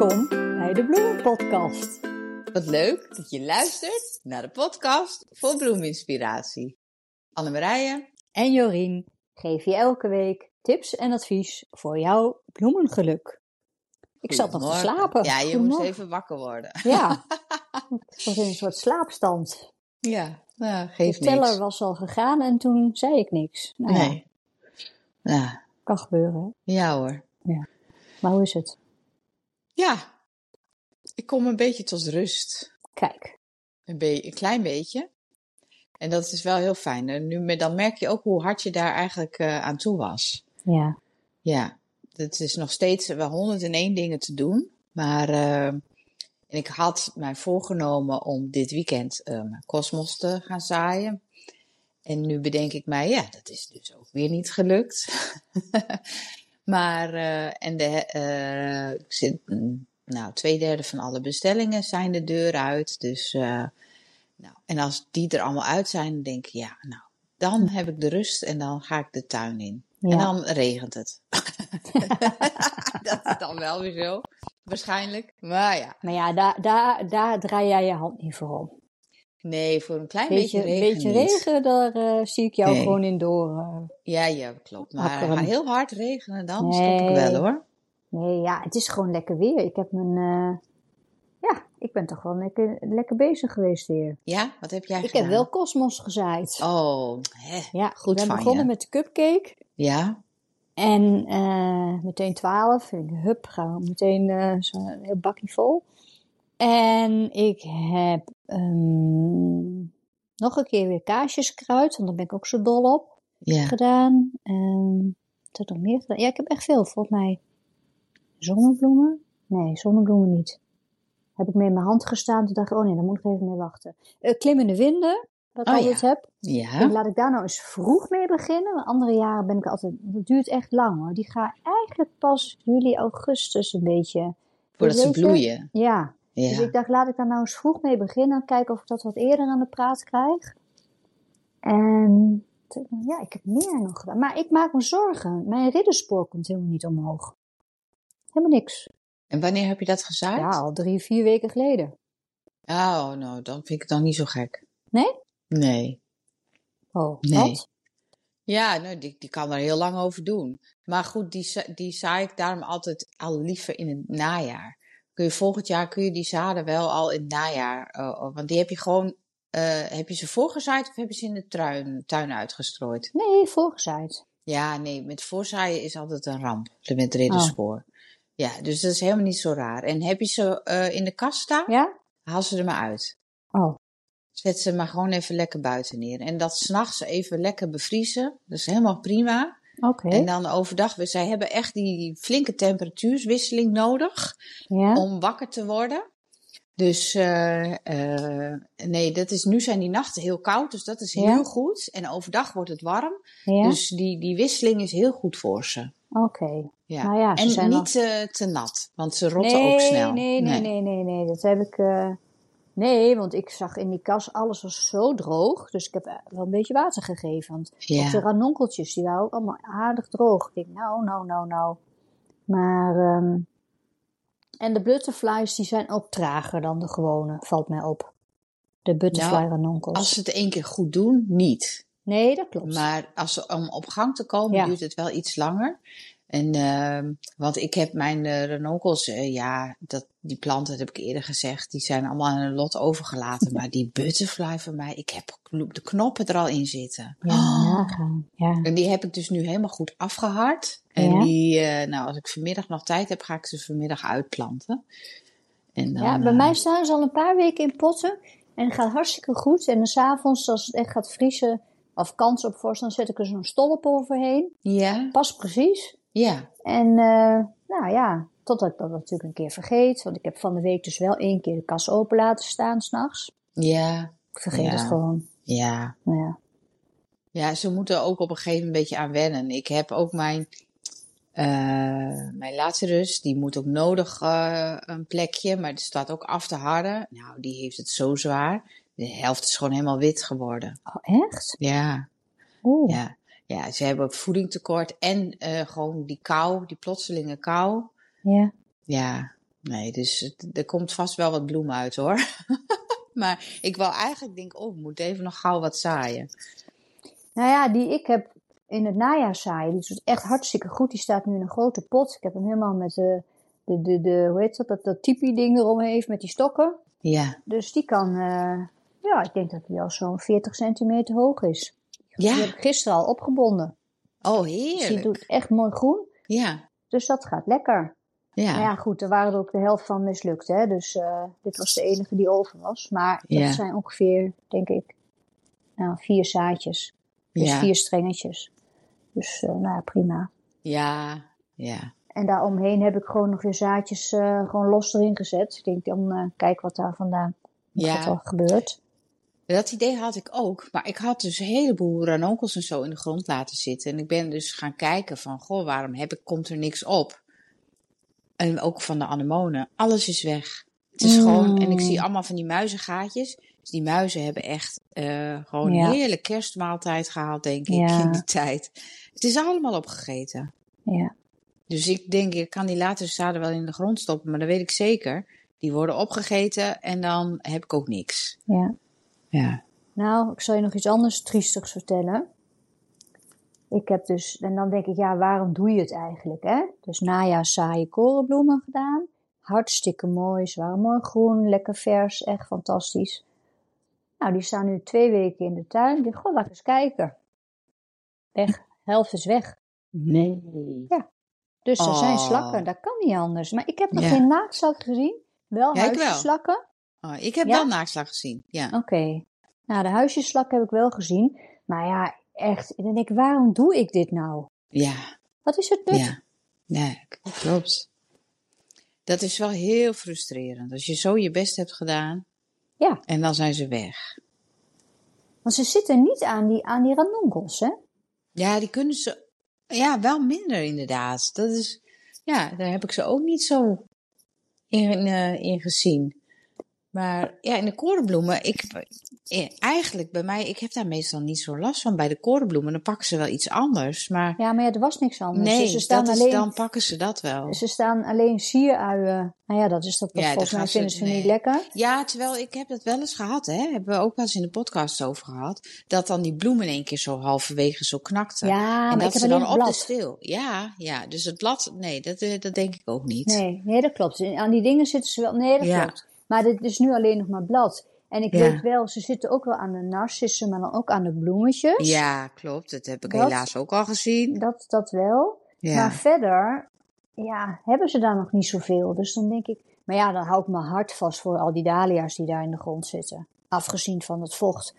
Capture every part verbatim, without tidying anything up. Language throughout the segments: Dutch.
Welkom bij de Bloemenpodcast. Wat leuk dat je luistert naar de podcast voor bloeminspiratie. Annemarije En Jorien geven je elke week tips en advies voor jouw bloemengeluk. Ik zat nog te slapen. Ja, je moest even wakker worden. Ja, ik was in een soort slaapstand. Ja, nou, geeft De teller niks. was al gegaan en toen zei ik niks. Nou, Nee. Ja. Kan gebeuren. Hè? Ja hoor. Ja. Maar hoe is het? Ja, ik kom een beetje tot rust. Kijk. Een, be- een klein beetje. En dat is wel heel fijn. En nu, dan merk je ook hoe hard je daar eigenlijk uh, aan toe was. Ja. Ja, het is nog steeds wel honderdéén dingen te doen. Maar uh, en ik had mij voorgenomen om dit weekend uh, mijn kosmos te gaan zaaien. En nu bedenk ik mij, ja, dat is dus ook weer niet gelukt. maar, uh, en de, uh, ik zit, nou, twee derde van alle bestellingen zijn de deur uit. Dus, uh, nou, en als die er allemaal uit zijn, dan denk ik, ja, nou, dan heb ik de rust en dan ga ik de tuin in. Ja. En dan regent het. Dat is dan wel weer zo, waarschijnlijk. Maar ja. Maar ja, daar, daar, daar draai jij je hand niet voor om. Nee, voor een klein beetje, beetje regen beetje niet. regen, daar uh, zie ik jou nee. gewoon in door. Uh, ja, ja, klopt. Maar akkeren. heel hard regenen, dan nee. stop ik wel hoor. Nee, ja, het is gewoon lekker weer. Ik heb mijn... Uh, ja, ik ben toch wel lekker, lekker bezig geweest hier. Ja, wat heb jij ik gedaan? Ik heb wel kosmos gezaaid. Oh, hè, ja, goed ik ben van begonnen je. met de cupcake. Ja. En uh, meteen twaalf. En hup, gaan we meteen uh, zo'n heel bakje vol. En ik heb um, nog een keer weer kaasjeskruid, want daar ben ik ook zo dol op, ja. gedaan. Um, wat heb ik nog meer gedaan? Ja, ik heb echt veel, volgens mij. Zonnebloemen? Nee, zonnebloemen niet. Heb ik mee in mijn hand gestaan, toen dacht ik, oh nee, dan moet ik even mee wachten. Uh, klimmende winden, wat ik oh, altijd ja. heb. Ja. En laat ik daar nou eens vroeg mee beginnen. Want andere jaren ben ik altijd, dat duurt echt lang hoor. Die gaan eigenlijk pas juli, augustus een beetje. Voordat dus ze bloeien. Ja. ja. Dus ik dacht, laat ik daar nou eens vroeg mee beginnen. Kijken of ik dat wat eerder aan de praat krijg. En ja, ik heb meer nog gedaan. Maar ik maak me zorgen. Mijn ridderspoor komt helemaal niet omhoog. Helemaal niks. En wanneer heb je dat gezaaid? Ja, al drie, vier weken geleden. Oh, nou, dan vind ik het dan niet zo gek. Nee? Nee. Oh, nee. Wat? Ja, nou, die, die kan er heel lang over doen. Maar goed, die, die zaai ik daarom altijd al liever in het najaar. Kun je volgend jaar kun je die zaden wel al in het najaar, uh, want die heb je gewoon, uh, heb je ze voorgezaaid of heb je ze in de tuin, tuin uitgestrooid? Nee, voorgezaaid. Ja, nee, met voorzaaien is altijd een ramp, met ridderspoor. Oh. Ja, dus dat is helemaal niet zo raar. En heb je ze uh, in de kast staan? Ja? Haal ze er maar uit. Oh. Zet ze maar gewoon even lekker buiten neer. En dat 's nachts even lekker bevriezen. Dat is helemaal prima. Oké. Okay. En dan overdag, zij hebben echt die flinke temperatuurswisseling nodig. Ja. Om wakker te worden. Dus uh, uh, nee, dat is, nu zijn die nachten heel koud. Dus dat is heel ja. goed. En overdag wordt het warm. Ja. Dus die, die wisseling is heel goed voor ze. Oké. Okay. Ja. Nou ja, en zijn niet nog... uh, te nat. Want ze rotten nee, ook snel. Nee, nee, nee, nee, nee. Dat heb ik... Uh... Nee, want ik zag in die kas, alles was zo droog. Dus ik heb wel een beetje water gegeven. Want ja. de ranonkeltjes, die waren ook allemaal aardig droog. Ik denk, nou, nou, nou, nou. Maar, um... en de butterflies, die zijn ook trager dan de gewone, valt mij op. De butterfly nou, ranonkels. Als ze het één keer goed doen, niet. Nee, dat klopt. Maar als ze, om op gang te komen, ja. duurt het wel iets langer. En, uh, want ik heb mijn uh, ranonkels, uh, ja, dat, die planten, dat heb ik eerder gezegd, die zijn allemaal aan hun lot overgelaten. Maar die butterfly van mij, ik heb de knoppen er al in zitten. Ja, oh. ja. En die heb ik dus nu helemaal goed afgehard. En ja. die, uh, nou, als ik vanmiddag nog tijd heb, ga ik ze vanmiddag uitplanten. En dan, ja, bij uh, mij staan ze al een paar weken in potten. En het gaat hartstikke goed. En dan 's avonds, als het echt gaat vriezen, of kans op vorst, dan zet ik er zo'n stolp overheen. Ja. Pas precies. Ja. En uh, nou ja, totdat ik dat natuurlijk een keer vergeet. Want ik heb van de week dus wel één keer de kas open laten staan 's nachts. Ja. Ik vergeet ja. het gewoon. Ja. ja. Ja, ze moeten ook op een gegeven moment een beetje aan wennen. Ik heb ook mijn, uh, mijn Lazarus, die moet ook nodig uh, een plekje. Maar die staat ook af te harden. Nou, die heeft het zo zwaar. De helft is gewoon helemaal wit geworden. Oh, echt? Ja. Oeh. Ja. Ja, ze hebben ook voedingtekort en uh, gewoon die kou, die plotselinge kou. Ja. Ja, Nee, dus het- er komt vast wel wat bloem uit hoor. Maar ik wil eigenlijk denken, oh, ik moet even nog gauw wat zaaien. Nou ja, die ik heb in het najaar zaaien, die doet echt hartstikke goed. Die staat nu in een grote pot. Ik heb hem helemaal met de, de, de, de hoe heet dat, dat, dat tipi-ding eromheen met die stokken. Ja. Dus die kan, uh, ja, ik denk dat die al zo'n veertig centimeter hoog is. Ja. Die heb ik gisteren al opgebonden. Oh, Dus heerlijk. die doet echt mooi groen. Ja. Dus dat gaat lekker. Ja. Maar ja, goed, er waren er ook de helft van mislukt, hè. Dus uh, dit was de enige die over was. Maar dat Ja. zijn ongeveer, denk ik, nou, vier zaadjes. Dus Ja. vier strengetjes. Dus, uh, nou ja, prima. Ja, ja. En daaromheen heb ik gewoon nog weer zaadjes uh, gewoon los erin gezet. Ik denk, dan uh, kijk wat daar vandaan Ja. wat er gebeurt. Dat idee had ik ook. Maar ik had dus een heleboel ranonkels en zo in de grond laten zitten. En ik ben dus gaan kijken van, goh, waarom heb ik, komt er niks op? En ook van de anemonen. Alles is weg. Het is mm. gewoon, en ik zie allemaal van die muizengaatjes. Dus die muizen hebben echt uh, gewoon ja. een heerlijke kerstmaaltijd gehaald, denk ik, ja. in die tijd. Het is allemaal opgegeten. Ja. Dus ik denk, ik kan die latere zaden wel in de grond stoppen, maar dat weet ik zeker. Die worden opgegeten en dan heb ik ook niks. Ja. Ja. Nou, ik zal je nog iets anders triestigs vertellen. Ik heb dus, en dan denk ik, ja, waarom doe je het eigenlijk, hè? Dus najaars saaie korenbloemen gedaan. Hartstikke mooi, ze waren mooi groen, lekker vers, echt fantastisch. Nou, die staan nu twee weken in de tuin. Ik denk, goh, laat eens kijken. Weg, helft is weg. Nee. Ja, dus er oh. zijn slakken, dat kan niet anders. Maar ik heb nog ja. geen naaktslak gezien. Wel ja, huisjeslakken. Oh, ik heb ja? wel naaktslak gezien, ja. Oké. Okay. Nou, de huisjeslakken heb ik wel gezien. Maar ja, echt, dan denk ik, waarom doe ik dit nou? Ja. Wat is het nut? Ja, ja, klopt. Dat is wel heel frustrerend. Als je zo je best hebt gedaan. Ja. En dan zijn ze weg. Want ze zitten niet aan die, aan die ranonkels, hè? Ja, die kunnen ze... Ja, wel minder inderdaad. Dat is... Ja, daar heb ik ze ook niet zo in, uh, in gezien. Maar ja, in de korenbloemen, ik, eigenlijk bij mij, ik heb daar meestal niet zo last van bij de korenbloemen. Dan pakken ze wel iets anders, maar... Ja, maar ja, er was niks anders. Nee, dus ze staan dat is, alleen, dan pakken ze dat wel. Ze staan alleen sieruien. Nou ja, dat is dat, dat ja, volgens mij vinden ze, ze nee. niet lekker. Ja, terwijl ik heb dat wel eens gehad, hè. Hebben we ook wel eens in de podcast over gehad. Dat dan die bloemen in één keer zo halverwege zo knakten. Ja, en maar dat ik heb ze dan op blad. de steel. Ja, ja, dus het blad, nee, dat, dat denk ik ook niet. Nee, nee, dat klopt. Aan die dingen zitten ze wel, nee, dat ja. klopt. Maar dit is nu alleen nog maar blad. En ik ja. weet wel, ze zitten ook wel aan de narcissen, maar dan ook aan de bloemetjes. Ja, klopt. Dat heb ik dat, helaas ook al gezien. Dat, dat wel. Ja. Maar verder, ja, hebben ze daar nog niet zoveel. Dus dan denk ik, maar ja, dan hou ik mijn hart vast voor al die dahlia's die daar in de grond zitten. Afgezien van het vocht.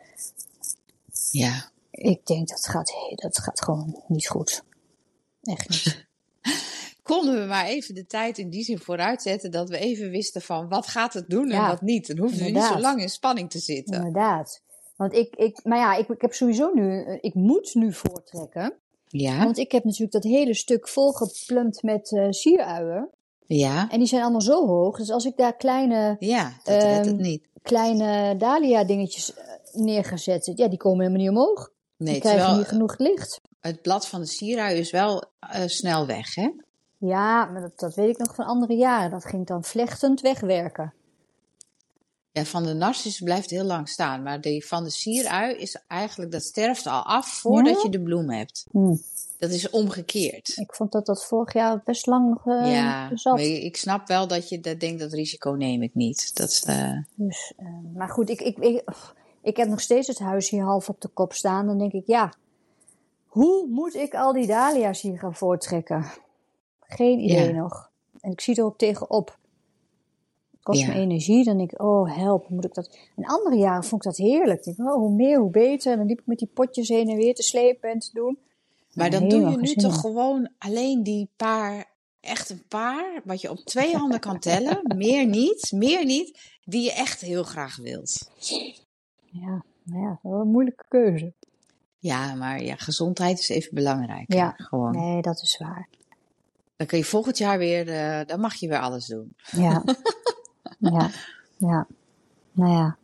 Ja. Ik denk, dat gaat, dat gaat gewoon niet goed. Echt niet. Konden we maar even de tijd in die zin vooruitzetten dat we even wisten van wat gaat het doen en ja, wat niet. Dan hoeven we niet zo lang in spanning te zitten. Inderdaad. Want ik, ik maar ja, ik, ik heb sowieso nu, ik moet nu voortrekken. Ja. Want ik heb natuurlijk dat hele stuk volgeplumpt met uh, sieruien. Ja. En die zijn allemaal zo hoog. Dus als ik daar kleine, ja, dat um, redt het niet. kleine dahlia dingetjes neer ga zetten, ja, die komen helemaal niet omhoog. Nee, die krijgen terwijl, niet genoeg licht. Het blad van de sierui is wel uh, snel weg, hè? Ja, maar dat, dat weet ik nog van andere jaren. Dat ging dan vlechtend wegwerken. Ja, van de narcis blijft heel lang staan. Maar die van de sierui is eigenlijk, dat sterft al af voordat ja? je de bloem hebt. Hmm. Dat is omgekeerd. Ik vond dat dat vorig jaar best lang nog uh, ja, zat. Maar ik snap wel dat je dat denkt, dat risico neem ik niet. Dat is, uh... dus, uh, maar goed, ik, ik, ik, ik heb nog steeds het huis hier half op de kop staan. Dan denk ik, ja, hoe moet ik al die dahlia's hier gaan voortrekken? Geen idee ja. nog. En ik zie er ook tegenop. Het kost ja. me energie. Dan denk ik, oh help, moet ik dat... En andere jaren vond ik dat heerlijk. Ik denk, oh, hoe meer, hoe beter. En dan liep ik met die potjes heen en weer te slepen en te doen. Maar dan doe je nu toch gewoon alleen die paar, echt een paar, wat je op twee handen kan tellen. Meer niet, meer niet, die je echt heel graag wilt. Ja, nou ja, wel een moeilijke keuze. Ja, maar ja, gezondheid is even belangrijk. Ja, gewoon. Nee, dat is waar. Dan kun je volgend jaar weer, uh, dan mag je weer alles doen. Ja, ja, ja, nou ja.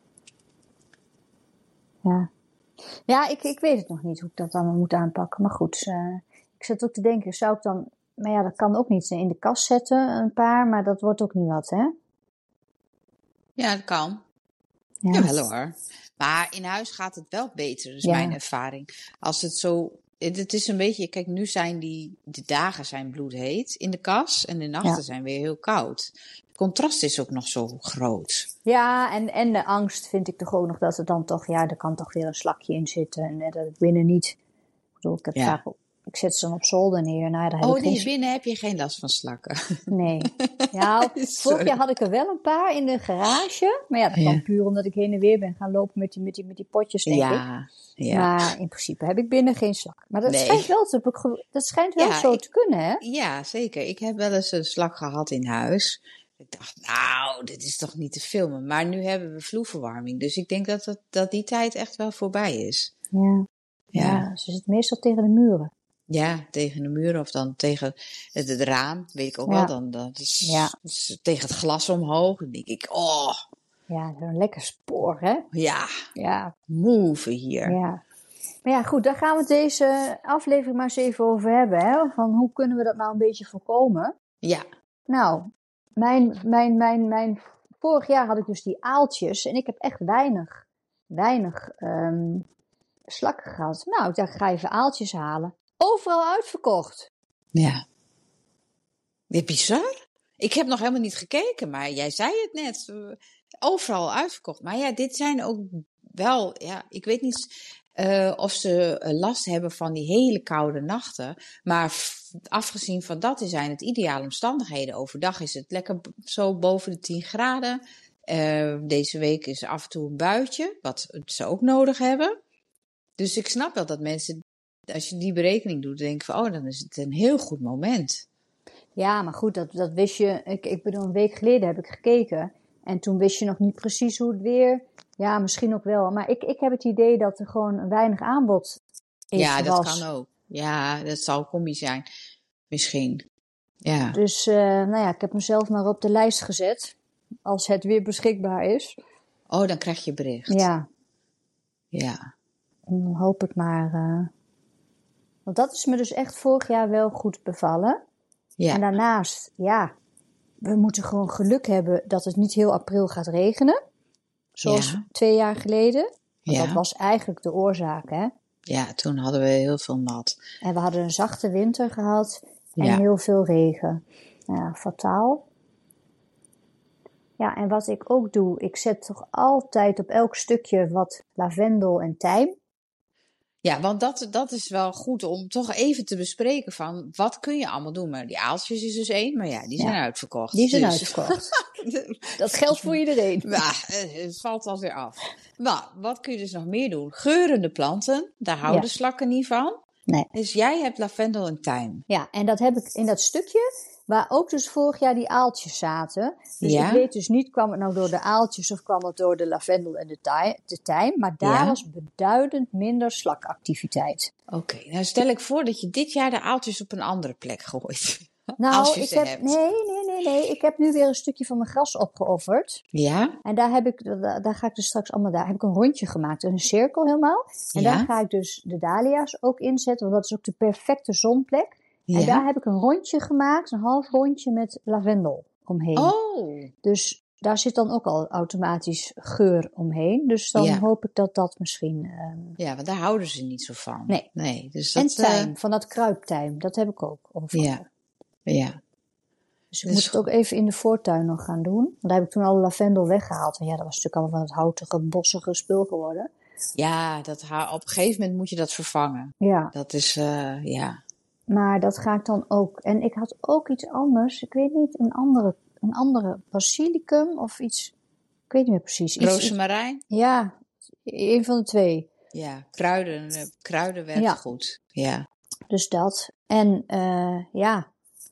Ja, ja ik, ik weet het nog niet hoe ik dat dan moet aanpakken. Maar goed, uh, ik zat ook te denken, zou ik dan maar ja, dat kan ook niet in de kast zetten, een paar, maar dat wordt ook niet wat, hè? Ja, dat kan. Ja. Jawel hoor. Maar in huis gaat het wel beter, dus Ja. mijn ervaring. Als het zo... Het het is een beetje... Kijk, nu zijn die... De dagen zijn bloedheet in de kas en de nachten Ja. zijn weer heel koud. Het contrast is ook nog zo groot. Ja, en, en de angst vind ik toch ook nog dat er dan toch, ja, er kan toch weer een slakje in zitten. En eh, dat ik binnen niet. Ik bedoel, ik heb Ja. vaak op, ik zet ze dan op zolder neer. Nou, daar heb Oh ik nee, geen. binnen heb je geen last van slakken. Nee. Ja, vorig Sorry. jaar had ik er wel een paar in de garage. Maar ja, dat kwam Ja. puur omdat ik heen en weer ben gaan lopen met die, met die, met die potjes, denk ik. Ja, ja. Maar in principe heb ik binnen geen slak. Maar dat Nee. schijnt wel, te, dat schijnt wel Ja, zo ik- te kunnen, hè? Ja, zeker. Ik heb wel eens een slak gehad in huis. Ik dacht, nou, dit is toch niet te filmen. Maar nu hebben we vloerverwarming. Dus ik denk dat, dat, dat die tijd echt wel voorbij is. Ja. Ja. Ja, ze zit meestal tegen de muren. Ja, tegen de muur of dan tegen het, het raam. Weet ik ook Ja. wel. Dan, dat is, Ja. is tegen het glas omhoog. Dan denk ik, oh, Ja, zo'n lekker spoor, hè? ja, Ja, move hier. ja. Maar ja, goed, daar gaan we het deze aflevering maar eens even over hebben, hè? Van hoe kunnen we dat nou een beetje voorkomen? Ja, Nou, mijn, mijn, mijn, mijn, vorig jaar had ik dus die aaltjes en ik heb echt weinig, weinig ehm, slakken gehad. Nou, ik dacht, ik ga even aaltjes halen. Overal uitverkocht. ja. Ja, bizar. Ik heb nog helemaal niet gekeken, maar jij zei het net. eh, Overal uitverkocht. Maar ja, dit zijn ook wel, ja, ik weet niet eh, of ze eh, last hebben van die hele koude nachten. Maar f- afgezien van dat zijn het ideale omstandigheden. Overdag is het lekker b- zo boven de tien graden. Eh, deze week is af en toe een buitje, wat ze ook nodig hebben. Dus ik snap wel dat mensen, als je die berekening doet, denken van, oh, dan is het een heel goed moment. Ja, maar goed, dat, dat wist je. Ik, ik bedoel, een week geleden heb ik gekeken. En toen wist je nog niet precies hoe het weer. Ja, misschien ook wel. Maar ik, ik heb het idee dat er gewoon weinig aanbod is. Ja, dat was. kan ook. Ja, dat zal combi zijn. Misschien. Ja. Dus, uh, nou ja, ik heb mezelf maar op de lijst gezet. Als het weer beschikbaar is. Oh, dan krijg je bericht. Ja. Ja. En dan hoop ik maar. Uh... Want dat is me dus echt vorig jaar wel goed bevallen. Ja. En daarnaast, ja, we moeten gewoon geluk hebben dat het niet heel april gaat regenen. Zoals Ja. twee jaar geleden. Want Ja. dat was eigenlijk de oorzaak, hè. Ja, toen hadden we heel veel nat. En we hadden een zachte winter gehad en Ja. heel veel regen. Nou ja, fataal. Ja, en wat ik ook doe, ik zet toch altijd op elk stukje wat lavendel en tijm. Ja, want dat, dat is wel goed om toch even te bespreken van wat kun je allemaal doen. Maar die aaltjes is dus één, maar ja, die zijn Ja. uitverkocht. Die zijn Dus- uitverkocht. Dat geldt voor iedereen. Ja, het valt alweer af. Nou, wat kun je dus nog meer doen? Geurende planten, daar houden Ja. slakken niet van. Nee. Dus jij hebt lavendel en tijm. Ja, en dat heb ik in dat stukje waar ook dus vorig jaar die aaltjes zaten. Dus Ja. ik weet dus niet, kwam het nou door de aaltjes of kwam het door de lavendel en de tij- de tijm. Maar daar Ja. was beduidend minder slakactiviteit. Oké, nou stel ik voor dat je dit jaar de aaltjes op een andere plek gooit. Nou, Als je ik ze heb, hebt. nee, nee, nee, nee. Ik heb nu weer een stukje van mijn gras opgeofferd. Ja? En daar heb ik, daar, daar ga ik dus straks allemaal, daar heb ik een rondje gemaakt, een cirkel helemaal. En Ja. daar ga ik dus de dahlia's ook inzetten, want dat is ook de perfecte zonplek. Ja. En daar heb ik een rondje gemaakt, een half rondje met lavendel omheen. Oh, Dus daar zit dan ook al automatisch geur omheen. Dus dan Ja. hoop ik dat dat misschien... ehm, ja, want daar houden ze niet zo van. Nee. Nee, dus en dat... eh, tijm, van dat kruiptijm, dat heb ik ook overal. Ja. ja. Dus ik Dus moet het ook even in de voortuin nog gaan doen. Want daar heb ik toen alle lavendel weggehaald. En ja, dat was natuurlijk allemaal van het houtige, bossige spul geworden. Ja, dat, ha- op een gegeven moment moet je dat vervangen. Ja, Dat is, eh, ja. maar dat ga ik dan ook. En ik had ook iets anders. Ik weet niet, een andere, een andere basilicum of iets. Ik weet niet meer precies. Iets, Rozemarijn? ja, een van de twee. Ja, kruiden, eh, kruiden werkt Ja. goed. Ja. Dus dat. En eh, ja.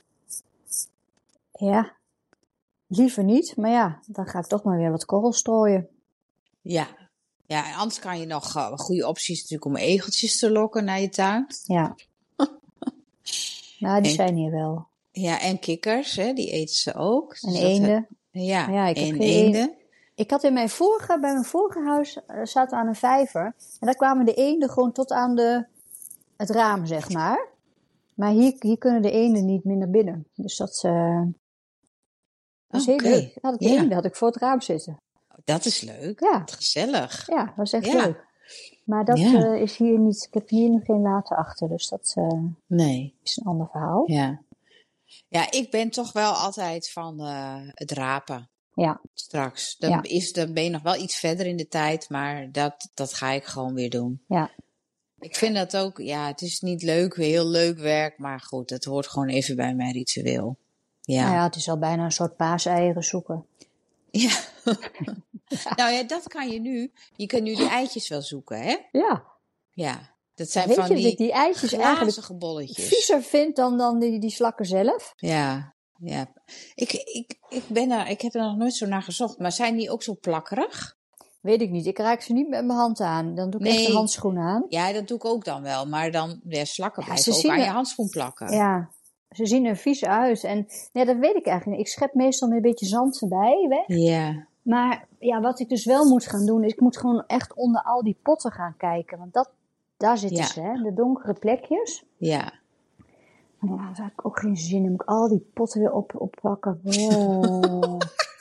Ja. Liever niet. Maar ja, dan ga ik toch maar weer wat korrel strooien. Ja. Ja, en anders kan je nog uh, goede opties natuurlijk om egeltjes te lokken naar je tuin. Ja. Nou, die En- zijn hier wel. Ja, en kikkers, hè, die eten ze ook. En Dus dat- eenden. Ja, Ja, ik heb en geen eenden. Ik had in mijn vorige, bij mijn vorige huis, eh, zaten we aan een vijver. En daar kwamen de eenden gewoon tot aan de, het raam, zeg maar. Maar hier, hier kunnen de eenden niet meer naar binnen. Dus dat, uh, dat is heel Oké. leuk. Had ik de Ja. eenden had ik voor het raam zitten. Dat is leuk. Ja. Wat gezellig. Ja, dat was echt Ja. leuk. Maar dat Ja. uh, is hier niet. Ik heb hier nog geen water achter. Dus dat uh, Nee. is een ander verhaal. Ja. Ja, ik ben toch wel altijd van uh, het rapen. Ja. Straks. Dan, Ja. is, dan ben je nog wel iets verder in de tijd, maar dat, dat ga ik gewoon weer doen. Ja. Ik vind dat ook, ja, het is niet leuk, heel leuk werk, maar goed, het hoort gewoon even bij mijn ritueel. Ja. Nou ja, het is al bijna een soort paaseieren zoeken. Ja. Nou ja, dat kan je nu. Je kunt nu die eitjes wel zoeken, hè? Ja. Ja. Dat zijn Weet van je die, dat ik die eitjes eigenlijk bolletjes. viezer vind dan, dan die, die slakken zelf? Ja, ja. Ik, ik, ik, ben er, ik heb er nog nooit zo naar gezocht, maar zijn die ook zo plakkerig? Weet ik niet. Ik raak ze niet met mijn hand aan. Dan doe ik Nee. echt een handschoen aan. Ja, dat doe ik ook dan wel. Maar dan, ja, slakken Ja, blijven ze ook zien aan er- je handschoen plakken. Ja, ze zien er vies uit. En nee, dat weet ik eigenlijk niet. Ik schep meestal met een beetje zand erbij weg. Ja. Maar ja, wat ik dus wel moet gaan doen, is ik moet gewoon echt onder al die potten gaan kijken. Want dat, daar zitten Ja. ze, hè? De donkere plekjes. Ja. Maar ja, daar heb ik ook geen zin in. Moet ik al die potten weer op, oppakken. Oh.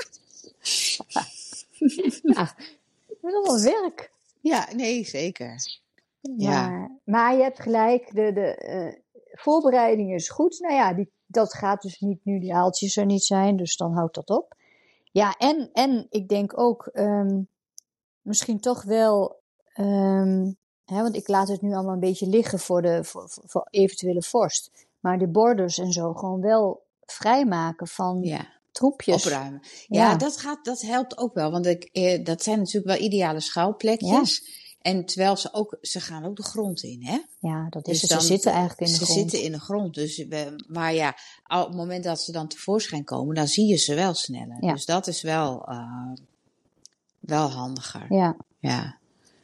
Ja, dat is allemaal werk. Ja, nee, zeker. Ja. Maar, maar je hebt gelijk, de, de eh, voorbereiding is goed. Nou ja, die, dat gaat dus niet nu die haaltjes er niet zijn, dus dan houdt dat op. Ja, en, en ik denk ook um, misschien toch wel, um, hè, want ik laat het nu allemaal een beetje liggen voor, de, voor, voor, voor eventuele vorst. Maar de borders en zo gewoon wel vrijmaken van Ja. troepjes. Opruimen. Ja, Ja. Dat, gaat, dat helpt ook wel. Want ik, eh, dat zijn natuurlijk wel ideale schuilplekjes. En terwijl ze ook, ze gaan ook de grond in, hè? Ja, dat is Dus het. dan- Ze zitten eigenlijk in de Ze grond. zitten in de grond. Dus, we- maar ja, op het moment dat ze dan tevoorschijn komen, dan zie je ze wel sneller. Ja. Dus dat is wel, uh, wel handiger. Ja. Ja.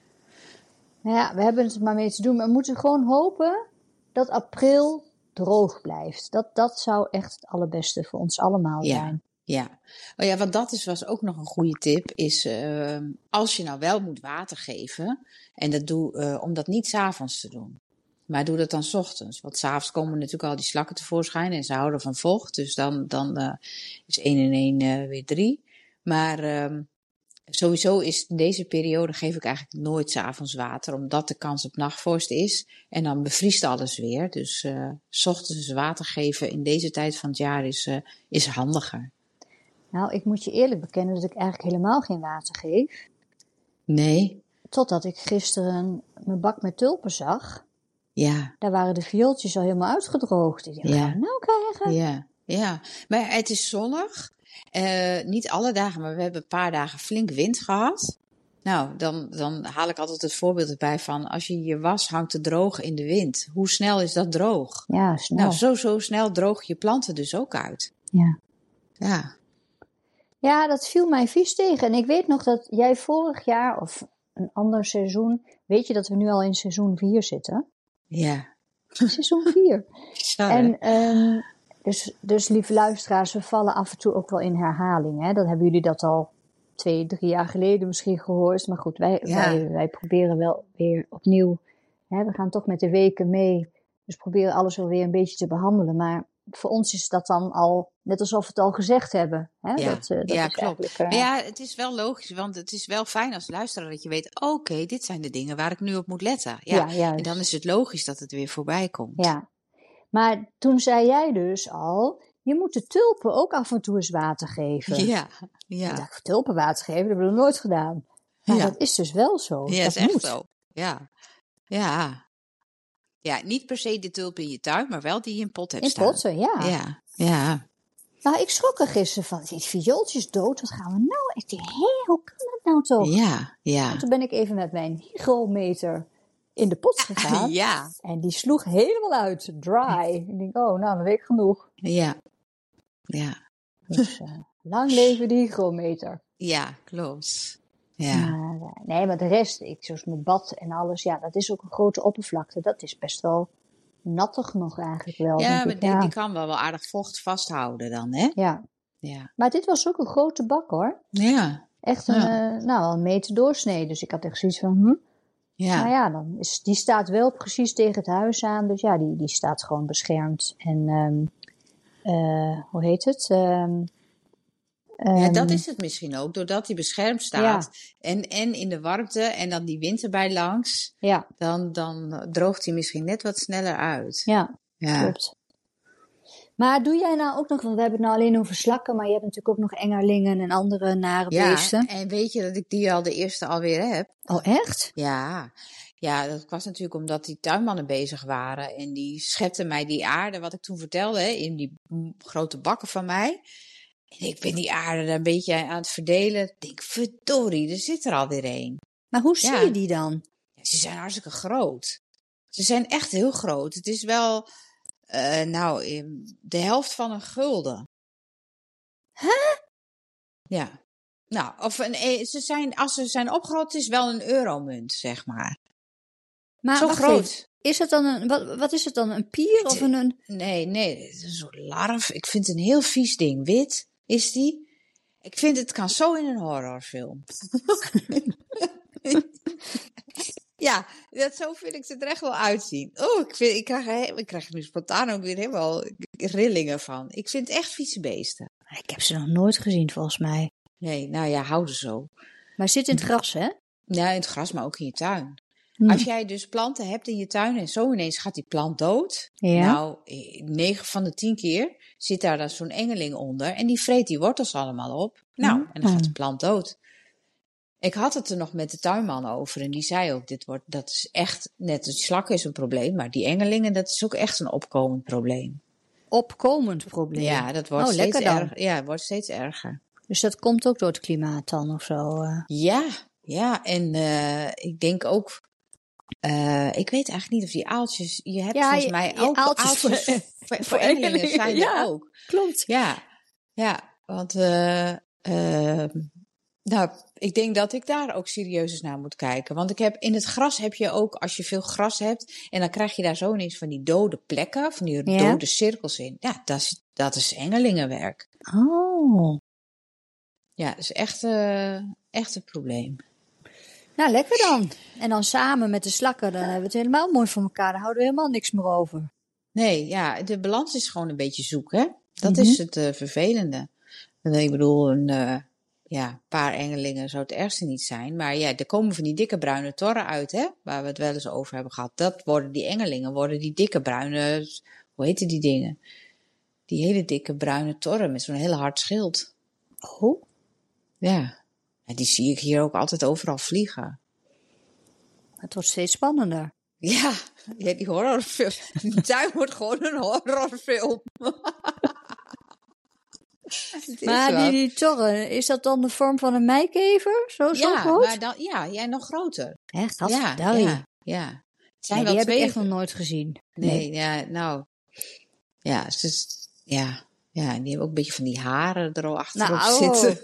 Nou ja, we hebben het er maar mee te doen. Maar we moeten gewoon hopen dat april droog blijft. Dat, dat zou echt het allerbeste voor ons allemaal Ja. zijn. Ja. Oh ja, want dat is, was ook nog een goede tip, is uh, als je nou wel moet water geven, en dat doe, uh, om dat niet 's avonds te doen. Maar doe dat dan 's ochtends. Want 's avonds komen natuurlijk al die slakken tevoorschijn en ze houden van vocht. Dus dan, dan uh, is één en één uh, weer drie. Maar uh, sowieso is in deze periode geef ik eigenlijk nooit 's avonds water, omdat de kans op nachtvorst is. En dan bevriest alles weer. Dus uh, 's ochtends water geven in deze tijd van het jaar is, uh, is handiger. Nou, ik moet je eerlijk bekennen dat ik eigenlijk helemaal geen water geef. Nee, Totdat ik gisteren mijn bak met tulpen zag. ja, Daar waren de viooltjes al helemaal uitgedroogd. Ik dacht, wat Ja. gaan we nou krijgen? ja, ja. Maar het is zonnig. Uh, niet alle dagen, maar we hebben een paar dagen flink wind gehad. Nou, dan, dan haal ik altijd het voorbeeld erbij van, als je je was hangt te droog in de wind. Hoe snel is dat droog? Ja, snel. Nou, zo, zo snel droog je planten dus ook uit. Ja. Ja, Ja, dat viel mij vies tegen. En ik weet nog dat jij vorig jaar, of een ander seizoen, weet je dat we nu al in seizoen vier zitten? ja. Seizoen vier. Zo, En um, dus, dus lieve luisteraars, we vallen af en toe ook wel in herhaling. Hè? Dan hebben jullie dat al twee, drie jaar geleden misschien gehoord. Maar goed, wij, Ja. wij, wij proberen wel weer opnieuw. Hè? We gaan toch met de weken mee. Dus proberen alles wel weer een beetje te behandelen. Maar voor ons is dat dan al net alsof we het al gezegd hebben. Hè? Ja, dat, uh, dat ja is klopt. eigenlijk, uh, Maar ja, het is wel logisch, want het is wel fijn als luisteraar dat je weet, oké, okay, dit zijn de dingen waar ik nu op moet letten. Ja, ja, juist. en dan is het logisch dat het weer voorbij komt. Ja, maar toen zei jij dus al, je moet de tulpen ook af en toe eens water geven. ja. Ik ja. dacht, tulpen water geven, dat hebben we nog nooit gedaan. Maar Ja. dat is dus wel zo. Ja, dat is echt moet. zo. Ja. Ja. Ja, niet per se de tulp in je tuin, maar wel die je in pot hebt In staan. potten, ja. Ja, ja. Nou, ik schrok er gisteren van, die viooltjes dood, wat gaan we nou? Ik dacht, hé, hoe kan dat nou toch? Ja, ja. En toen ben ik even met mijn hygrometer in de pot gegaan. Ja, En die sloeg helemaal uit, dry. Ik denk, oh, nou, dan weet ik genoeg. ja. Ja, Dus uh, lang leven de hygrometer. ja, klopt. Ja. Maar, uh, nee, maar de rest, ik, zoals mijn bad en alles, ja, dat is ook een grote oppervlakte. Dat is best wel nattig nog eigenlijk wel. Ja, denk maar ik. die, Ja. die kan wel wel aardig vocht vasthouden dan, hè? Ja, Ja. maar dit was ook een grote bak hoor. Ja. Echt een, Ja. uh, nou, wel een meter doorsnee. Dus ik had echt zoiets van, hm, Ja. Nou ja, dan is, die staat wel precies tegen het huis aan. Dus ja, die, die staat gewoon beschermd. En um, uh, hoe heet het? Um, Ja, dat um, is het misschien ook. Doordat hij beschermd staat ja. en, en in de warmte en dan die wind erbij langs, Ja. dan, dan droogt hij misschien net wat sneller uit. Ja, Ja. klopt. Maar doe jij nou ook nog, want we hebben het nou alleen over slakken, maar je hebt natuurlijk ook nog engerlingen en andere nare Ja, beesten. en weet je dat ik die al de eerste alweer heb? Oh, echt? Ja. Ja, dat was natuurlijk omdat die tuinmannen bezig waren en die schepten mij die aarde, wat ik toen vertelde, hè, in die grote bakken van mij. En ik ben die aarde daar een beetje aan het verdelen. Ik denk, verdorie, er zit er alweer een. Maar hoe zie Ja. je die dan? Ja, ze zijn hartstikke groot. Ze zijn echt heel groot. Het is wel, uh, nou, de helft van een gulden. Huh? Ja. Nou, of een, ze zijn, als ze zijn opgegroeid, is wel een euromunt, zeg maar. Maar zo groot. Even. Is het dan een, wat, wat is het dan, een pier of een, een... Nee, nee, het is een soort larf. Ik vind het een heel vies ding. Wit is die. Ik vind het kan zo in een horrorfilm. Ja, dat, zo vind ik ze er echt wel uitzien. Oh, ik, vind, ik, krijg, ik krijg er nu spontaan ook weer helemaal rillingen van. Ik vind het echt vieze beesten. Ik heb ze nog nooit gezien, volgens mij. Nee, nou ja, houden zo. Maar zit in het gras, hè? Ja, in het gras, maar ook in je tuin. Hm. Als jij dus planten hebt in je tuin en zo ineens gaat die plant dood. Ja. Nou, negen van de tien keer zit daar dan zo'n engeling onder. En die vreet die wortels allemaal op. Nou, en dan gaat de plant dood. Ik had het er nog met de tuinman over. En die zei ook, dit wordt, dat is echt, net als slakken is een probleem. Maar die engelingen, dat is ook echt een opkomend probleem. Opkomend probleem? Ja, dat wordt, oh, steeds, dan. erger, ja, het wordt steeds erger. Dus dat komt ook door het klimaat dan of zo? Uh. Ja, ja. En uh, ik denk ook... Uh, ik weet eigenlijk niet of die aaltjes... Je hebt ja, volgens mij ook aaltjes, aaltjes voor, voor, voor engelingen zijn ja, er ook. Klopt. Ja, ja. Want uh, uh, nou, ik denk dat ik daar ook serieus eens naar moet kijken. Want ik heb, in het gras heb je ook, als je veel gras hebt... en dan krijg je daar zo ineens van die dode plekken... van die ja? dode cirkels in. Ja, dat is, dat is engelingenwerk. Oh. Ja, dat is echt, uh, echt een probleem. Nou, lekker dan. En dan samen met de slakken, dan hebben we het helemaal mooi voor elkaar. Daar houden we helemaal niks meer over. Nee, ja, de balans is gewoon een beetje zoek, hè. Dat mm-hmm. is het uh, vervelende. En ik bedoel, een uh, ja, paar engelingen zou het ergste niet zijn. Maar ja, er komen van die dikke bruine torren uit, hè. Waar we het wel eens over hebben gehad. Dat worden die engelingen, worden die dikke bruine, hoe heten die dingen? Die hele dikke bruine torren met zo'n hele hard schild. Oh? Ja. En die zie ik hier ook altijd overal vliegen. Het wordt steeds spannender. Ja, ja die horrorfilm. De tuin wordt gewoon een horrorfilm. Maar die, die torren, is dat dan de vorm van een meikever? Zo, zo ja, groot? Maar dan, ja, ja, nog groter. Echt? Dat ja, ja, ja, ja. Het zijn nee, wel die twee... heb ik echt nog nooit gezien. Nee, nee. ja, nou... Ja, dus, ja, ja, en die hebben ook een beetje van die haren er al achterop nou, zitten.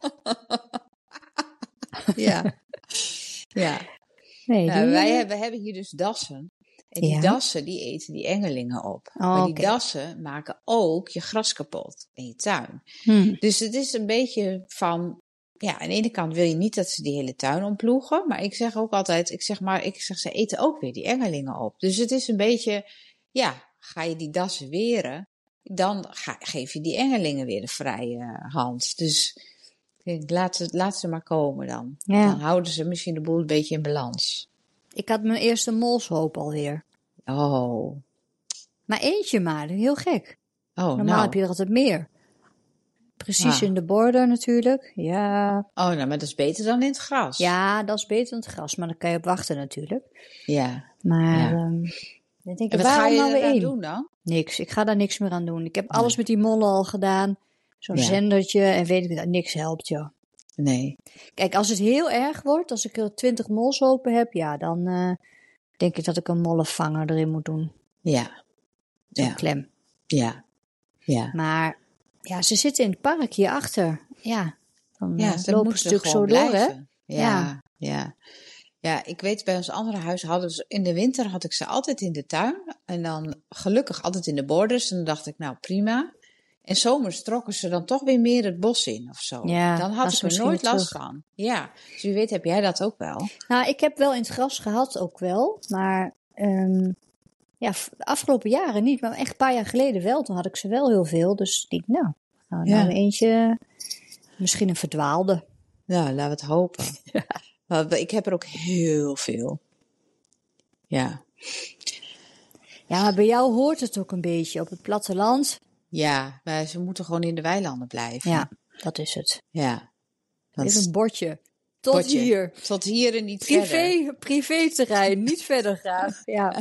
ja. Ja. Nee, nou, die... wij hebben, hebben hier dus dassen. En die ja? dassen, die eten die engelingen op. Oh, maar die okay. dassen maken ook je gras kapot in je tuin. Hmm. Dus het is een beetje van... Ja, aan de ene kant wil je niet dat ze die hele tuin omploegen. Maar ik zeg ook altijd, ik zeg maar, ik zeg, ze eten ook weer die engelingen op. Dus het is een beetje, ja, ga je die dassen weren, dan ga, geef je die engelingen weer de vrije hand. Dus laat, het, laat ze maar komen dan. Ja. Dan houden ze misschien de boel een beetje in balans. Ik had mijn eerste molshoop alweer. Oh. Maar eentje maar, heel gek. Oh, Normaal nou. heb je er altijd meer. Precies ah. in de border natuurlijk, ja. Oh, nou, maar dat is beter dan in het gras. Ja, dat is beter dan het gras, maar dan kan je op wachten natuurlijk. Ja. Maar, ja. Um, dan denk ik, en wat waarom ga je nou weer eraan één? doen dan? Niks, ik ga daar niks meer aan doen. Ik heb nee. alles met die mollen al gedaan. Zo'n ja. zendertje en weet ik dat, niks helpt, joh. Nee. Kijk, als het heel erg wordt, als ik er twintig molshopen heb, ja, dan uh, denk ik dat ik een mollenvanger erin moet doen. Ja. Zo'n ja. klem. Ja. Ja. Maar ja, ze zitten in het park hierachter. Ja, dan ja, uh, lopen een stuk zo blijven. door, hè? Ja, ja, ja. Ja, ik weet, bij ons andere huis hadden ze, in de winter had ik ze altijd in de tuin. En dan gelukkig altijd in de borders. En dan dacht ik, nou prima. En zomers trokken ze dan toch weer meer het bos in of zo. Ja, dan had was ik er misschien nooit weer last terug. van. Ja, dus wie weet heb jij dat ook wel. Nou, ik heb wel in het gras gehad, ook wel. Maar ehm, ja, v- de afgelopen jaren niet. Maar echt een paar jaar geleden wel. Toen had ik ze wel heel veel. Dus ik denk, nou, nou, nou Ja. weer eentje. Misschien een verdwaalde. Nou, laten we het hopen. Maar ik heb er ook heel veel. Ja. Ja, maar bij jou hoort het ook een beetje op het platteland. Ja, maar ze moeten gewoon in de weilanden blijven. Ja, dat is het. Ja. Want Even een bordje. Tot bordje. hier. Tot hier en niet verder. Privé, privéterrein, niet verder graag. Ja.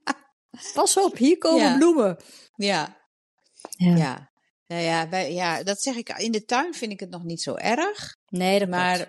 Pas op, hier komen Ja. bloemen. Ja. Ja. Ja. Nou ja, wij, ja, dat zeg ik. In de tuin vind ik het nog niet zo erg. Nee, dat klopt. Maar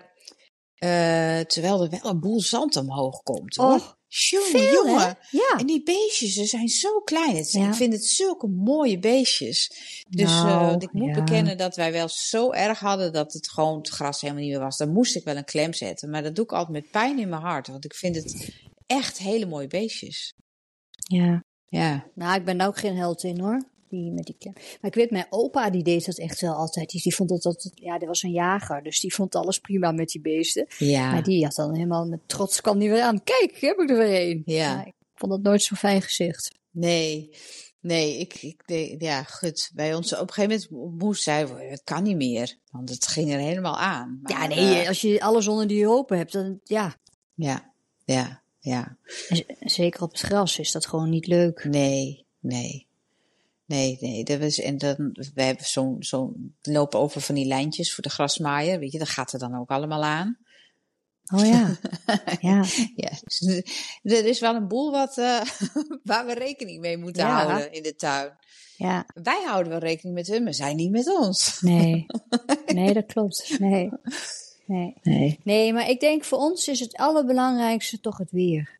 eh, terwijl er wel een boel zand omhoog komt. Hoor. Och, Jongen, veel, jongen. hè? Ja. En die beestjes, ze zijn zo klein. Het, Ja. Ik vind het zulke mooie beestjes. Dus Nou, eh, want ik moet ja. bekennen dat wij wel zo erg hadden dat het gewoon het gras helemaal niet meer was. Dan moest ik wel een klem zetten. Maar dat doe ik altijd met pijn in mijn hart. Want ik vind het echt hele mooie beestjes. Ja. Ja. Nou, ik ben daar ook geen held in, hoor. Die, met die klem. Maar ik weet, mijn opa, die deed dat echt wel altijd. Die, die vond dat, dat, ja, die was een jager. Dus die vond alles prima met die beesten. Ja. Maar die had dan helemaal met trots, kwam die weer aan. Kijk, heb ik er weer een. Ja. Maar ik vond dat nooit zo'n fijn gezicht. Nee. Nee, ik, ik nee, ja, goed. Bij ons op een gegeven moment moest zij, het kan niet meer. Want het ging er helemaal aan. Maar, Ja, nee, eh, als je alles onder die hopen hebt, dan ja. ja, ja, ja. En z- zeker op het gras is dat gewoon niet leuk. Nee, nee. Nee, nee, dat was, en dan, we hebben zo'n, zo'n, lopen over van die lijntjes voor de grasmaaier, weet je, dat gaat er dan ook allemaal aan. Oh ja. Ja. Ja, dus er is wel een boel wat, uh, waar we rekening mee moeten Ja. houden in de tuin. Ja. Wij houden wel rekening met hun, maar zij niet met ons. Nee. Nee, dat klopt. Nee. Nee. Nee. Nee, maar ik denk voor ons is het allerbelangrijkste toch het weer.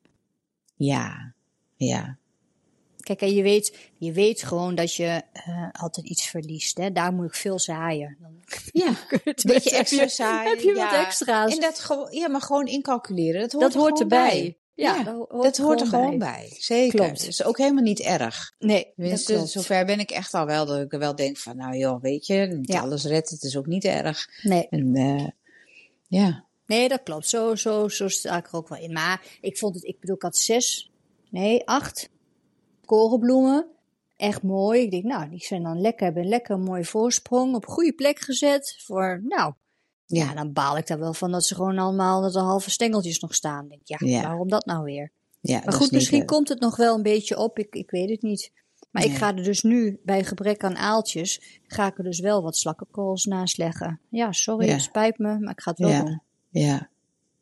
Ja, ja. Kijk, en je weet, je weet gewoon dat je uh, altijd iets verliest. Hè? Daar moet ik veel zaaien. Dan Ja, kun je het een beetje heb extra je, zaaien. heb je ja. wat extra's. En dat gewoon, ja, maar gewoon incalculeren, dat hoort, dat er hoort gewoon erbij. bij. Ja, Ja, dat hoort, dat hoort er gewoon gewoon bij. bij. Zeker. Klopt. Dat is ook helemaal niet erg. Nee, dat Tenminste, klopt. zover ben ik echt al wel, dat ik wel denk van, nou joh, weet je, niet Ja. alles redt, het is ook niet erg. Nee. En, uh, ja. Nee, dat klopt. Zo, zo, zo sta ik er ook wel in. Maar ik vond het, ik bedoel, ik had zes, nee, acht korenbloemen. Echt mooi. Ik denk, nou, die zijn dan lekker, hebben een lekker mooie voorsprong. Op een goede plek gezet. Voor, nou, ja. ja, dan baal ik daar wel van dat ze gewoon allemaal, dat er halve stengeltjes nog staan. Ik denk, ja, Ja. waarom dat nou weer? Ja, Maar goed, misschien komt het nog wel een beetje op. Ik, ik weet het niet. Maar Nee. ik ga er dus nu, bij gebrek aan aaltjes, ga ik er dus wel wat slakkenkools naast leggen. Ja, sorry, Ja. het spijt me, maar ik ga het wel Ja. doen. Ja.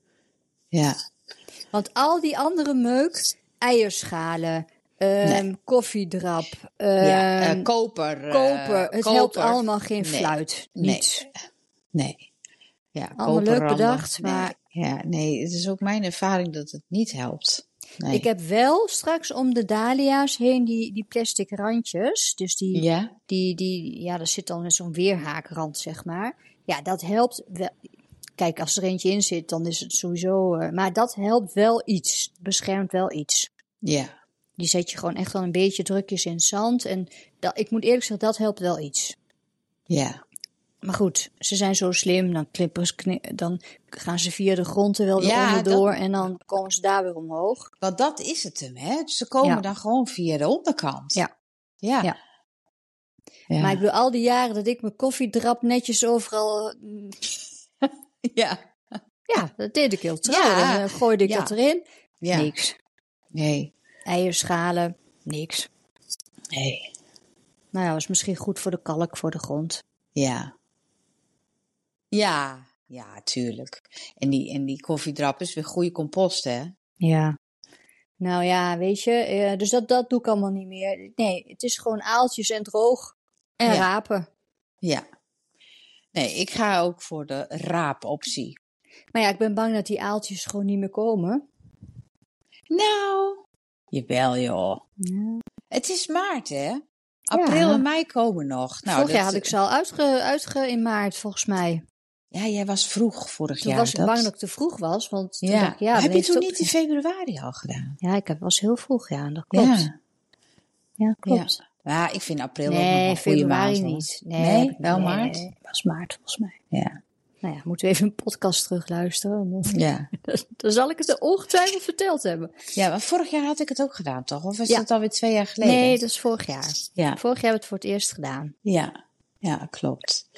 Ja. Want al die andere meuk, eierschalen, ehm, Nee. koffiedrap, ehm, ja. Uh, koper. uh, koper, het koper. helpt allemaal geen Nee. fluit. Nee. Niets. Nee. Ja, Allemaal leuk koperranden. bedacht, Nee. maar Ja, nee, het is ook mijn ervaring dat het niet helpt. Nee. ik heb wel straks om de dahlia's heen die, die plastic randjes. Dus die, Ja? die, die, ja, daar zit dan met zo'n weerhaakrand, zeg maar. Ja, dat helpt wel. Kijk, als er eentje in zit, dan is het sowieso... Uh, maar dat helpt wel iets. Beschermt wel iets. Ja. Die zet je gewoon echt wel een beetje drukjes in het zand. En dat, ik moet eerlijk zeggen, dat helpt wel iets. Ja. Maar goed, ze zijn zo slim. Dan, klippers, kni- dan gaan ze via de grond er wel weer Ja, onderdoor. dat- En dan komen ze daar weer omhoog. Want dat is het hem, hè? Dus ze komen Ja. dan gewoon via de onderkant. Ja. Ja. Ja. Ja. Maar ik bedoel, al die jaren dat ik mijn koffiedrap netjes overal... mm, ja. Ja, dat deed ik heel trouw. Ja. Dan uh, gooide ik Ja. dat erin. Ja. Niks. Nee. Eierschalen, niks. Nee. Nou ja, was misschien goed voor de kalk, voor de grond. Ja. Ja. Ja, tuurlijk. En die, en die koffiedrap is weer goede compost, hè? Ja. Nou ja, weet je, eh, dus dat, dat doe ik allemaal niet meer. Nee, het is gewoon aaltjes en droog en Ja. rapen. Ja. Nee, ik ga ook voor de raapoptie. Maar ja, ik ben bang dat die aaltjes gewoon niet meer komen. Nou. Jawel, joh. Ja. Het is maart, hè? April Ja. en mei komen nog. Nou, Vorig jaar dat- had ik ze al uitge, uitge in maart, volgens mij. Ja, jij was vroeg vorig Toen jaar. was ik bang dat ik te vroeg was, want toen Ja. dacht ik, ja, Heb dan je heeft toen het ook- niet in februari al gedaan? Ja, ik heb, was heel vroeg, ja, dat klopt. Ja, Ja. klopt. Ja, ik vind april ook nog Nee, een goede februari maand. hoor. niet. Nee, Nee? heb ik- Wel nee, maart? nee, was maart volgens mij. Ja. Nou ja, moeten we even een podcast terugluisteren. Dan, Ja. dan zal ik het ongetwijfeld verteld hebben. Ja, maar vorig jaar had ik het ook gedaan, toch? Of is Ja. dat alweer twee jaar geleden? Nee, dat is vorig jaar. Ja. Vorig jaar heb ik het voor het eerst gedaan. Ja. Ja, klopt.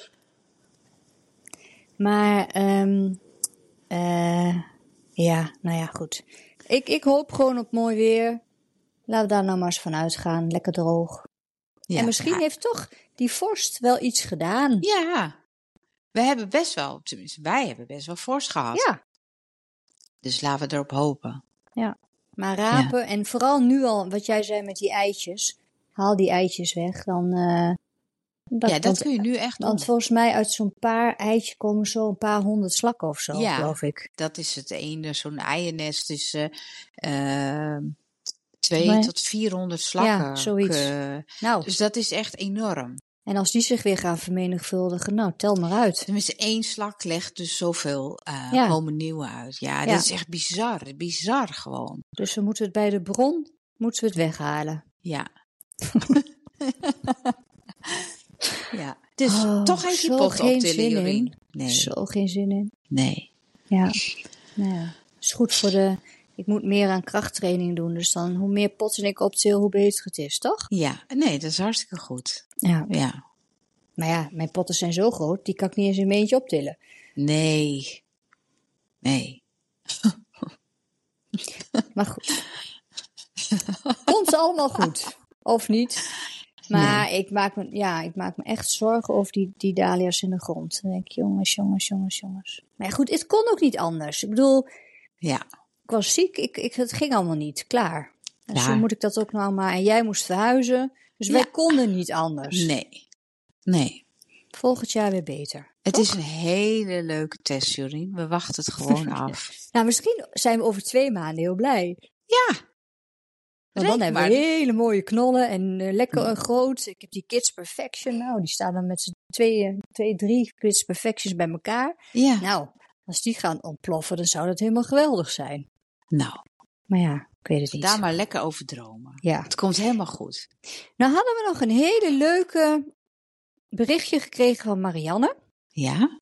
Maar, ehm eh, ja, nou ja, goed. Ik, ik hoop gewoon op mooi weer. Laten we daar nou maar eens van uitgaan. Lekker droog. Ja. En misschien ja. heeft toch die vorst wel iets gedaan. Ja. We hebben best wel, tenminste wij hebben best wel vorst gehad. Ja, Dus laten we erop hopen. ja. Maar rapen, en vooral nu al, wat jij zei met die eitjes. Haal die eitjes weg, dan... eh, dat, ja, dat want, kun je nu echt doen. want volgens mij uit zo'n paar eitjes komen zo een paar honderd slakken of zo, Ja. geloof ik. Dat is het ene, zo'n eiennest tussen uh, twee Maar- tot vierhonderd slakken. Ja, zoiets. Eh, Nou, dus dat is echt enorm. en als die zich weer gaan vermenigvuldigen, nou, tel maar uit. Tenminste, één slak legt dus zoveel, uh, Ja. komen nieuwe uit. Ja, Ja. dat is echt bizar. Bizar gewoon. Dus we moeten het bij de bron, moeten we het weghalen. Ja. ja. Dus Oh, toch heeft die zo pot geen op tillen, zin in. Jorien. Nee. Zo geen zin in. Nee. Ja, nou ja. Is goed voor de... Ik moet meer aan krachttraining doen, dus dan hoe meer potten ik optil, hoe beter het is, toch? Ja, nee, dat is hartstikke goed. Ja. Ja. Maar ja, mijn potten zijn zo groot, die kan ik niet eens in mijn eentje optillen. Nee. Nee. Maar goed. Komt allemaal goed. Of niet? Maar ik, maak me, ja, ik maak me echt zorgen over die, die dahlia's in de grond. Dan denk ik, jongens, jongens, jongens, jongens. Maar ja, goed, het kon ook niet anders. Ik bedoel, Ja. ik was ziek, ik, ik, het ging allemaal niet. Klaar. En Ja. zo moet ik dat ook nou maar. En jij moest verhuizen. Dus wij Ja. konden niet anders. Nee. Nee. Volgend jaar weer beter. Het Toch? is een hele leuke test, Jorien. We wachten het gewoon af. Nou, misschien zijn we over twee maanden heel blij. Ja. Want dan Reken hebben maar. we hele mooie knollen en eh, lekker en groot. Ik heb die Kids Perfection. Nou, die staan dan met z'n tweeën, twee, drie Kids Perfections bij elkaar. Ja. Nou, als die gaan ontploffen, dan zou dat helemaal geweldig zijn. Nou, Maar ja, ik weet het niet. daar maar lekker over dromen. Ja. Het komt helemaal goed. Nou hadden we nog een hele leuke berichtje gekregen van Marianne. Ja?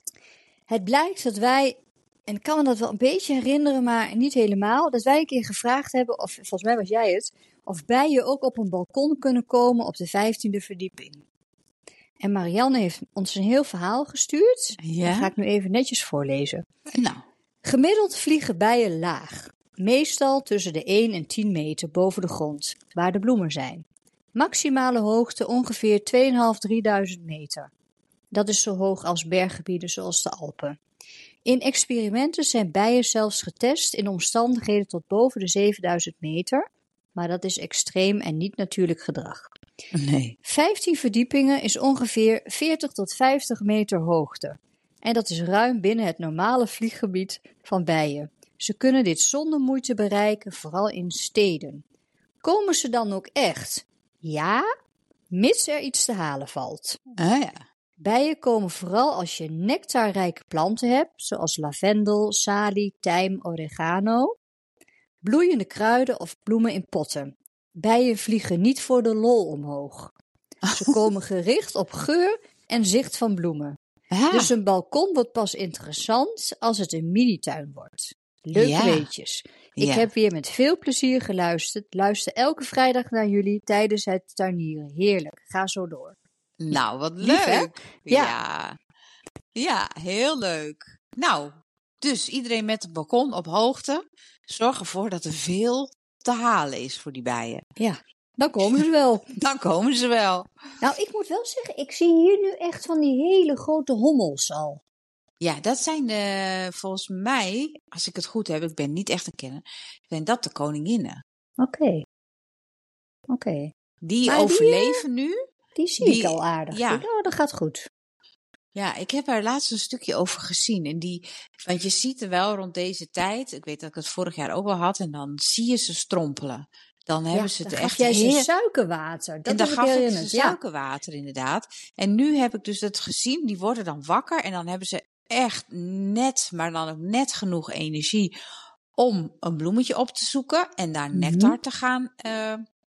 Het blijkt dat wij, en ik kan me dat wel een beetje herinneren, maar niet helemaal, dat wij een keer gevraagd hebben, of volgens mij was jij het, of bijen ook op een balkon kunnen komen op de vijftiende verdieping. En Marianne heeft ons een heel verhaal gestuurd. Dat ga Ja? ik nu even netjes voorlezen. Nou. Gemiddeld vliegen bijen laag. Meestal tussen de één en tien meter boven de grond, waar de bloemen zijn. Maximale hoogte ongeveer tweeduizend vijfhonderd tot drieduizend meter. Dat is zo hoog als berggebieden zoals de Alpen. In experimenten zijn bijen zelfs getest in omstandigheden tot boven de zevenduizend meter, maar dat is extreem en niet natuurlijk gedrag. Nee. vijftien verdiepingen is ongeveer veertig tot vijftig meter hoogte. En dat is ruim binnen het normale vlieggebied van bijen. Ze kunnen dit zonder moeite bereiken, vooral in steden. Komen ze dan ook echt? Ja, mits er iets te halen valt. Ah ja. Bijen komen vooral als je nectarrijke planten hebt, zoals lavendel, salie, tijm, oregano, bloeiende kruiden of bloemen in potten. Bijen vliegen niet voor de lol omhoog. Ze komen gericht op geur en zicht van bloemen. Ah, Dus een balkon wordt pas interessant als het een mini-tuin wordt. Leuke Ja. weetjes. Ik Ja. heb weer met veel plezier geluisterd. Luister elke vrijdag naar jullie tijdens het tuinieren. Heerlijk. Ga zo door. Nou, wat Lief, hè? leuk. Ja. ja. Ja, heel leuk. Nou, dus iedereen met een balkon op hoogte. Zorg ervoor dat er veel te halen is voor die bijen. Ja, dan komen ze wel. Dan komen ze wel. Nou, ik moet wel zeggen, ik zie hier nu echt van die hele grote hommels al. Ja, dat zijn de, volgens mij, als ik het goed heb, ik ben niet echt een kenner, zijn dat de koninginnen. Oké. Oké. Die Maar die, overleven nu. Die zie Die- ik al aardig. ja. Ik denk, oh, dat gaat goed. Ja, ik heb daar laatst een stukje over gezien. En die, want je ziet er wel rond deze tijd, ik weet dat ik het vorig jaar ook wel had, en dan zie je ze strompelen. Dan hebben Ja, ze het dan echt gaf jij ze heel... suikerwater. Dat en dan heb ik gaf ik herinnerd. ze Ja. suikerwater inderdaad. En nu heb ik dus dat gezien, die worden dan wakker en dan hebben ze echt net, maar dan ook net genoeg energie om een bloemetje op te zoeken en daar Mhm. nectar te gaan, eh,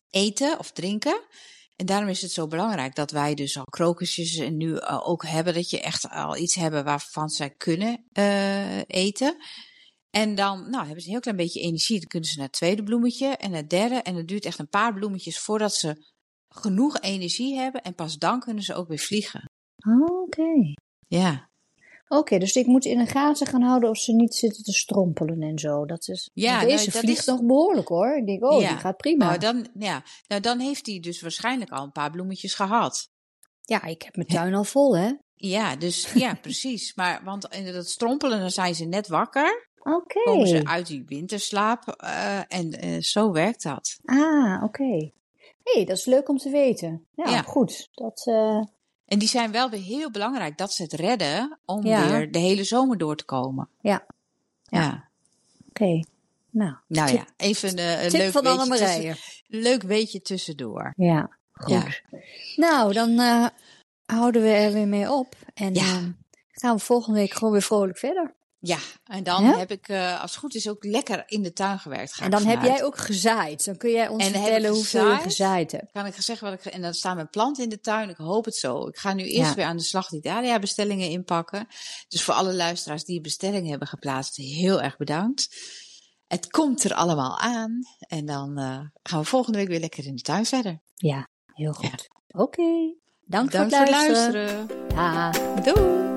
eten of drinken. En daarom is het zo belangrijk dat wij dus al krokusjes en nu uh, ook hebben. Dat je echt al iets hebben waarvan zij kunnen uh, eten. En dan nou, hebben ze een heel klein beetje energie. Dan kunnen ze naar het tweede bloemetje en naar het derde. En het duurt echt een paar bloemetjes voordat ze genoeg energie hebben. En pas dan kunnen ze ook weer vliegen. Oh, oké. Okay. Ja. Oké, okay, dus ik moet in de gaten gaan houden of ze niet zitten te strompelen en zo. Dat is, ja, deze nou, dat vliegt is... nog behoorlijk hoor. Ik denk, oh, ja. die gaat prima. Nou dan, ja. nou, dan heeft hij dus waarschijnlijk al een paar bloemetjes gehad. Ja, ik heb mijn tuin al vol, hè? Ja, dus ja, precies. Maar want in dat strompelen, dan zijn ze net wakker. Oké. Okay. Komen ze uit die winterslaap uh, en uh, zo werkt dat. Ah, oké. Okay. Hé, hey, dat is leuk om te weten. Ja, ja. goed. Dat... Uh... En die zijn wel weer heel belangrijk dat ze het redden om ja. weer de hele zomer door te komen. Ja. Ja. ja. Oké. Okay. Nou, nou tip, ja, even uh, een tip leuk, van weetje tussen, leuk weetje tussendoor. Ja, goed. Ja. Nou, dan uh, houden we er weer mee op. En ja. uh, gaan we volgende week gewoon weer vrolijk verder. Ja, en dan ja? heb ik, uh, als het goed is, ook lekker in de tuin gewerkt. En dan heb jij ook gezaaid. Dan kun jij ons en vertellen hoeveel je gezaaid hebt. Kan ik zeggen wat ik... En dan staan mijn planten in de tuin. Ik hoop het zo. Ik ga nu eerst ja. weer aan de slag die dahlia-bestellingen inpakken. Dus voor alle luisteraars die bestellingen hebben geplaatst, heel erg bedankt. Het komt er allemaal aan. En dan uh, gaan we volgende week weer lekker in de tuin verder. Ja, heel goed. Ja. Oké. Okay. Dank, Dank voor het luisteren. luisteren. Ja. Doei.